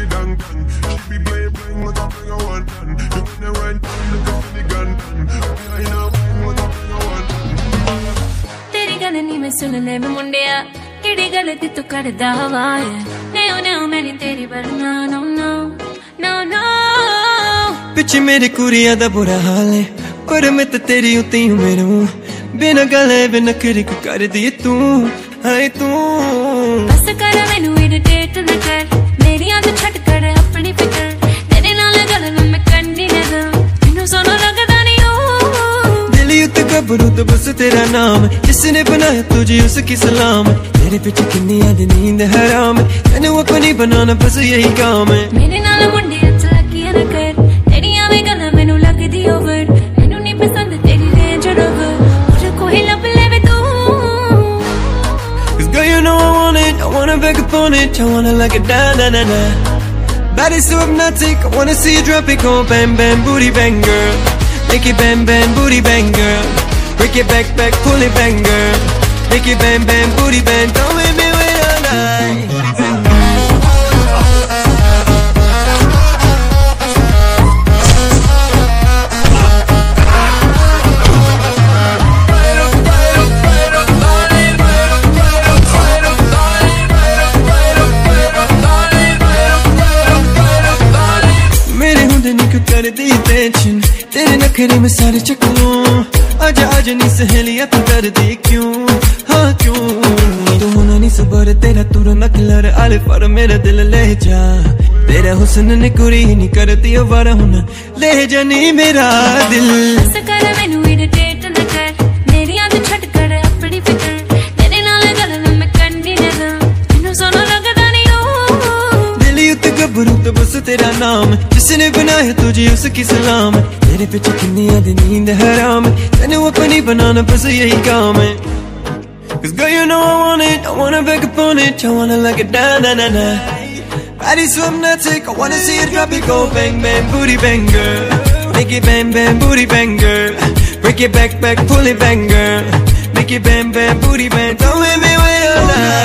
it dang dang. She be play bling like a bring a one done. You wanna run down like a funny gun done. I know bling like a bring a one done. तेरी गल नहीं मैं सुनने में मुंडिया किड़ी गलती तू कर दावा है नहीं नहीं मैंने तेरी वरना no no no no पिछ मेरी कुड़िया दा बुरा हाल है पर मैं तो तेरी उती हूँ मेरू बिना गले बिना खिड़क कर दी तू हाय तू बस कर मैनू इरिटेट न कर मेरी आंख छट कर अपनी फिकर तेरे नाल गल मैं करनी नजर मैनू सोना लगदा नहीं हो दिल उते गबरू तो बस तेरा नाम जिसने बनाया तुझे उसकी सलाम तेरे पीछे कितनी याद नींद हराम मैंने अपनी बनाना बस यही काम है मेरे नाल मुंडे अच्छा लगिया न कर तेरी आवे गल मैनू लगदी ओवर मैनू नहीं पसंद तेरी रेंज रोवर और कोई लब लेवे तू Cause girl you know I want it I wanna beg upon it I wanna like it da da da da Body so hypnotic I wanna see you drop it go bam bam booty bang girl Make it bam bam booty bang girl Break it back back pull it bang girl Make it bam bam booty bang don't make me wait all night कर दी tension तेरे नखरे में सारे चक लूं आजा आजा नी सहेलिया तू कर दी क्यों हाँ क्यों तू होना नहीं सबर तेरा तुरंत कलर आले पर मेरा दिल ले जा तेरा हुस्न ने कुरी नहीं करती वारा होना ले जा नी मेरा दिल बस कर मैनू इरिटेट न कर मेरी आंख छट कर अपनी फिकर तेरे नाल गल मैं करनी नजर मैनू सोना लगदा नहीं हो दिल उते गबरू तो बस तेरा नाम जिसने बनाया तुझे उसकी सलाम तेरे पीछे कितनी याद नींद हराम मैंने अपनी बनाना बस यही काम है Cause girl you know I want it I wanna beg upon it I wanna like it da da da da Body so hypnotic I wanna see you drop it go bang bang booty bang girl Make it bang bang booty bang girl Break it back back pull it bang girl Make it bang bang booty bang don't make me wait all night